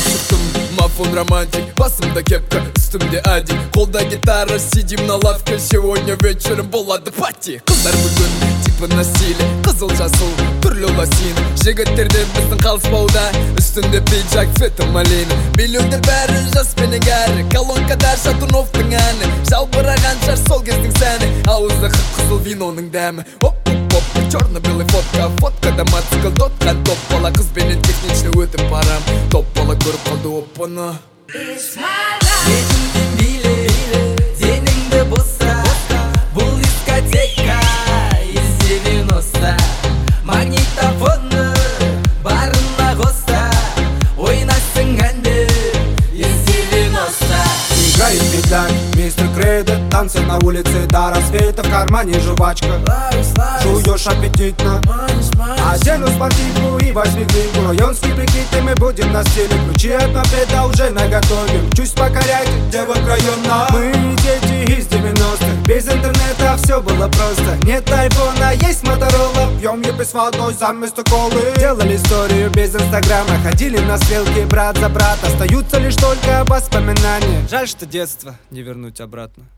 шықтым, мафон романтик. Басымда кепка, үстімде адик, қолда гитара, сидим на лавке. Сегодня вечером болады пати. Қыздар бүгін типі на стиле, қызыл жасыл, түрлі лосин. Жігіттерден біздің қалыспауда, үстінде пиджак, цветі малина. Билеуде бәрі жас пенен кәрі, колонкада Шатуновтың әні. Жалбыраған шаш сол кездің сәні, ауызда қып-қызыл виноның дәмі. Оп-оп-оп, черно-белый фотка, фоткада мотоцикл, тотқан топ бала. Қызбенен техничный өтіп барам, топ бала көріп қалды оппаны. Бетіңден биле, деніңді боса, бұл дискотека из 90. Магнитофоны барына қоса, ойнайсың әнді из 90. Играет медаль, мистер Кредо, танцы на улице до рассвета. В кармане жвачка, жуешь аппетитно. Одену спортивку и возьми книгу. Районский прикид, и мы будем на стиле. Ключи от мопеда уже наготове. Чуть покорять девок района. Мы дети из 90-х, без интернета все было просто. Нет айфона, есть моторола. Пьем епи с водой заместо колы. Делали историю без инстаграма, ходили на стрелки брат за брат. Остаются лишь только воспоминания. Жаль, что детство не вернуть обратно.